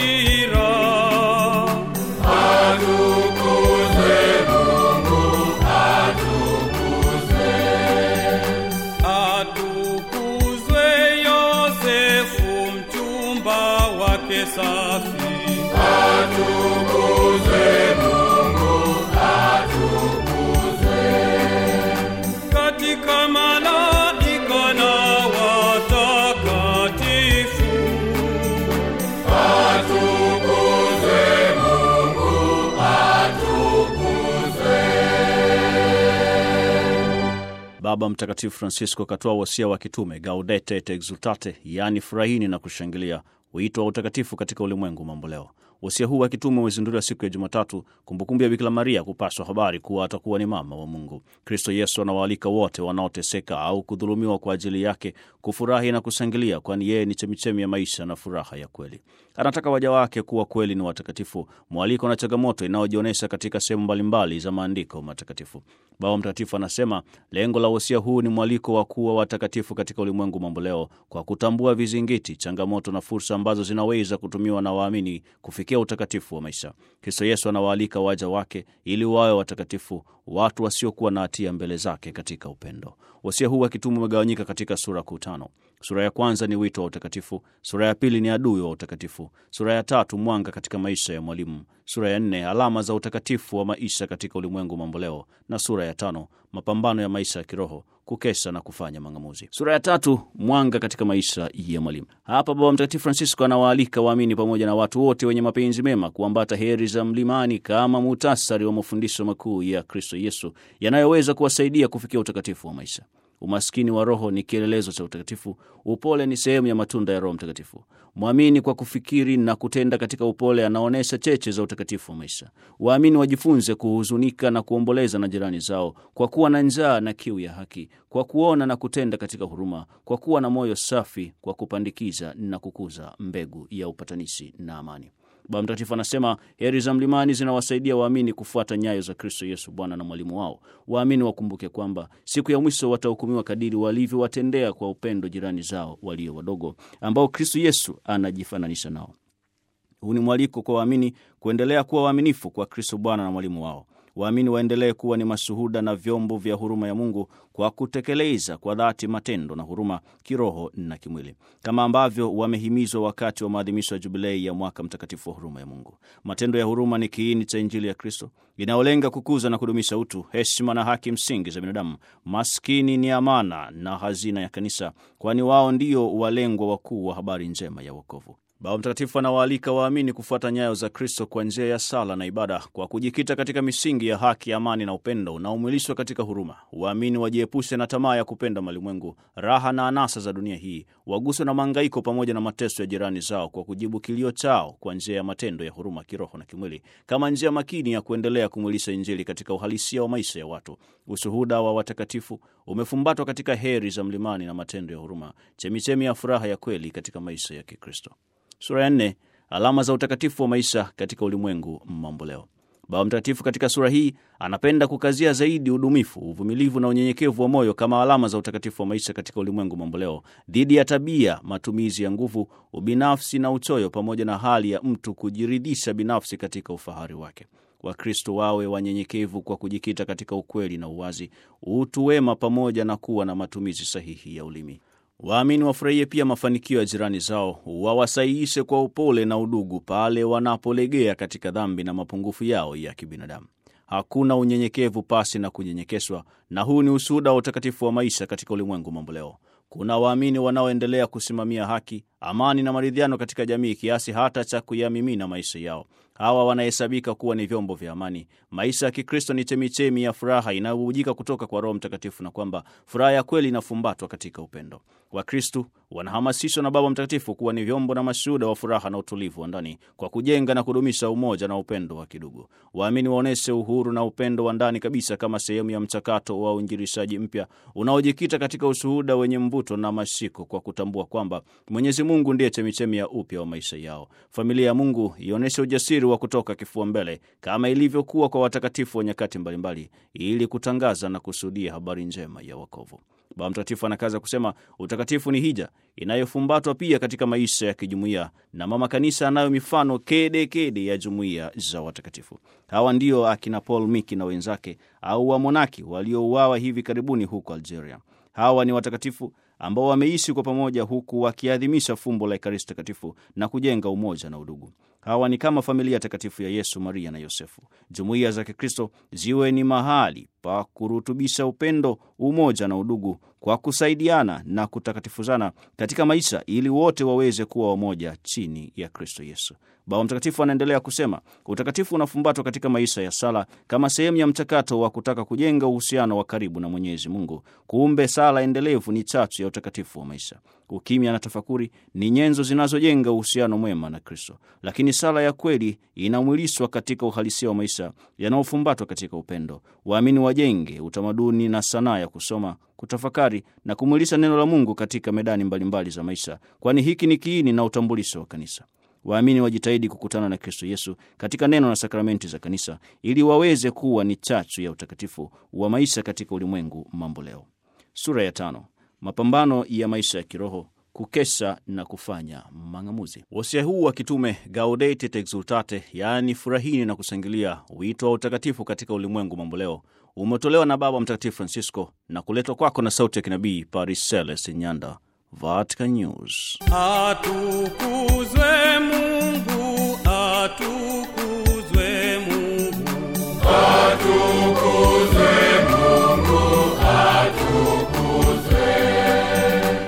hasira. Atukuzwe Mungu, atukuzwe. Atukuzwe Yosefu mchumba wake safi. Atukuzwe Mungu, atukuzwe. Katika malaika na watakatifu. Atukuzwe Mungu, atukuzwe. Baba Mtakatifu Francisco katoa wasia wa kitume Gaudete et Exultate, yani furahini na kushangilia, wito wa utakatifu katika ulimwengu mamboleo. Wasia huu wa kitume umezinduliwa siku ya Jumatatu, kumbukumbu ya Bikira Maria kupaswa habari kuwa atakuwa ni mama wa Mungu. Kristo Yesu anawaalika wote wanaoteseka au kudhulumiwa kwa ajili yake kufurahi na kushangilia, kwani yeye ni chemichemi ya maisha na furaha ya kweli. Anataka waja wake kuwa kweli ni watakatifu, mwaliko na changamoto inayojionyesha katika sehemu mbalimbali za maandiko matakatifu. Baba Mtakatifu anasema lengo la wasia huu ni mwaliko wa kuwa watakatifu katika ulimwengu mamboleo, kwa kutambua vizingiti, changamoto na fursa ambazo zinaweza kutumiwa na waamini kufikia utakatifu wa maisha. Kristo Yesu anawaalika waja wake ili wawe watakatifu, watu wasiokuwa na hatia mbele zake katika upendo. Wasia huu wa kitume umegawanyika katika sura kuu 5. Sura ya kwanza ni wito wa utakatifu, sura ya pili ni adui wa utakatifu, sura ya 3 mwanga katika maisha ya mwalimu, sura ya 4 alama za utakatifu wa maisha katika ulimwengu mamboleo, na sura ya 5 mapambano ya maisha ya kiroho, kukesha na kufanya mang'amuzi. Sura ya 3 mwanga katika maisha ya mwalimu. Hapa Baba Mtakatifu Francisco anawaalika waamini pamoja na watu wote wenye mapenzi mema kuambata heri za mlimani kama muhtasari wa mafundisho makuu ya Kristo Yesu yanayoweza kuwasaidia kufikia utakatifu wa maisha. Umaskini wa roho ni kielelezo cha utakatifu. Upole ni sehemu ya matunda ya Roho Mtakatifu. Mwamini kwa kufikiri na kutenda katika upole anaonesha cheche za utakatifu wa maisha. Waamini wajifunze kuhuzunika na kuomboleza na jirani zao, kwa kuwa na njaa na kiu ya haki, kwa kuona na kutenda katika huruma, kwa kuwa na moyo safi, kwa kupandikiza na kukuza mbegu ya upatanishi na amani. Baba Mtakatifu anasema heri za mlimani zinawasaidia waamini kufuata nyayo za Kristo Yesu Bwana na mwalimu wao. Waamini wakumbuke kwamba siku ya mwisho watahukumiwa kadiri walivyowatendea kwa upendo jirani zao walio wadogo, ambao Kristo Yesu anajifananisha nao. Huu ni mwaliko kwa waamini kuendelea kuwa waaminifu kwa Kristo Bwana na mwalimu wao. Waamini waendelee kuwa ni mashuhuda na vyombo vya huruma ya Mungu kwa kutekeleza kwa dhati matendo na huruma kiroho na kimwili, kama ambavyo wamehimizwa wakati wa maadhimisho ya jubilei ya mwaka mtakatifu wa huruma ya Mungu. Matendo ya huruma ni kiini cha Injili ya Kristo, inayolenga kukuza na kudumisha utu, heshima na haki msingi za binadamu. Maskini ni amana na hazina ya kanisa, kwani wao ndio walengwa wakuu wa habari njema ya wokovu. Baba Mtakatifu anawaalika waamini kufuata nyayo za Kristo kwa njia ya sala na ibada, kwa kujikita katika misingi ya haki, amani na upendo unaomwilishwa katika huruma. Waamini wajiepushe na tamaa ya kupenda malimwengu, raha na anasa za dunia hii, waguswe na mahangaiko pamoja na mateso ya jirani zao, kwa kujibu kilio chao kwa njia ya matendo ya huruma kiroho na kimwili, kama njia makini ya kuendelea kumwilisha Injili katika uhalisia wa maisha ya watu. Ushuhuda wa watakatifu umefumbatwa katika heri za mlimani na matendo ya huruma, chemichemi ya furaha ya kweli katika maisha ya Kikristo. Sura ya 4 alama za utakatifu wa maisha katika ulimwengu mamboleo. Baba Mtakatifu katika sura hii anapenda kukazia zaidi udumifu, uvumilivu na unyenyekevu wa moyo kama alama za utakatifu wa maisha katika ulimwengu mamboleo, dhidi ya tabia, matumizi ya nguvu, ubinafsi na uchoyo, pamoja na hali ya mtu kujiridhisha binafsi katika ufahari wake. Wakristo wawe wanyenyekevu kwa kujikita katika ukweli na uwazi, utu wema, pamoja na kuwa na matumizi sahihi ya ulimi. Waamini wafurahie pia mafanikio ya jirani zao, wawasahihishe kwa upole na udugu pale wanapolegea katika dhambi na mapungufu yao ya kibinadamu. Hakuna unyenyekevu pasi na kunyenyekeshwa, na huu ni ushuhuda wa utakatifu wa maisha katika ulimwengu mamboleo. Kuna waamini wanaoendelea kusimamia haki, amani na maridhiano katika jamii kiasi hata cha kuyamimina maisha yao. Hawa wanahesabika kuwa ni vyombo vya amani. Maisha ya Kikristo ni chemichemi ya furaha inayobubujika kutoka kwa Roho Mtakatifu, na kwamba furaha ya kweli inafumbatwa katika upendo. Wakristo wanahamasishwa na Baba Mtakatifu kuwa ni vyombo na mashuhuda wa furaha na utulivu wa ndani, kwa kujenga na kudumisha umoja na upendo wa kidugu. Waamini waoneshe uhuru na upendo wa ndani kabisa kama sehemu ya mchakato wa uinjilishaji mpya unaojikita katika ushuhuda wenye mvuto na mashiko, kwa kutambua kwamba Mwenyezi Mungu ndiye chemichemi ya upya wa maisha yao. Familia ya Mungu ioneshe ujasiri wa kutoka kifua mbele kama ilivyokuwa kwa watakatifu wa nyakati mbalimbali, ili kutangaza na kusudia habari njema ya wokovu. Baba Mtakatifu anakaza kusema utakatifu ni hija inayofumbatwa pia katika maisha ya kijumuiya, na Mama Kanisa anayo mifano kede ya jumuiya za watakatifu. Hawa ndio akina Paul Miki na wenzake, au wamonaki waliouawa hivi karibuni huko Algeria. Hawa ni watakatifu ambao wameishi kwa pamoja huku wakiadhimisha fumbo la Ekaristi Takatifu na kujenga umoja na udugu. Hawa ni kama familia takatifu ya Yesu, Maria na Yosefu. Jumuiya za Kikristo ziwe ni mahali pa kurutubisha upendo, umoja na udugu kwa kusaidiana na kutakatifuzana katika maisha, ili wote waweze kuwa wamoja chini ya Kristo Yesu. Baba Mtakatifu anaendelea kusema utakatifu unafumbatwa katika maisha ya sala kama sehemu ya mchakato wa kutaka kujenga uhusiano wa karibu na Mwenyezi Mungu. Kumbe sala endelevu ni chachu ya utakatifu wa maisha. Ukimya na tafakuri ni nyenzo zinazojenga uhusiano mwema na Kristo, lakini sala ya kweli inamwilishwa katika uhalisia wa maisha yanayofumbatwa katika upendo. Waamini wajenge utamaduni na sanaa ya kusoma, kutafakari na kumwilisha neno la Mungu katika medani mbalimbali za maisha, kwani hiki ni kiini na utambulisho wa kanisa. Waamini wajitahidi kukutana na Kristo Yesu katika neno na sakramenti za kanisa, ili waweze kuwa ni chachu ya utakatifu wa maisha katika ulimwengu mambo leo. Sura ya 5. Mapambano ya maisha ya kiroho, kukesha na kufanya mang'amuzi. Wasia huu wa kitume Gaudete et Exsultate, yaani furahini na kushangilia, wito wa utakatifu katika ulimwengu mambo leo, umetolewa na Baba Mtakatifu Francisco na kuletwa kwako na sauti ya kinabii Paris Celeste Nyanda, Vatican News. Atukuzwe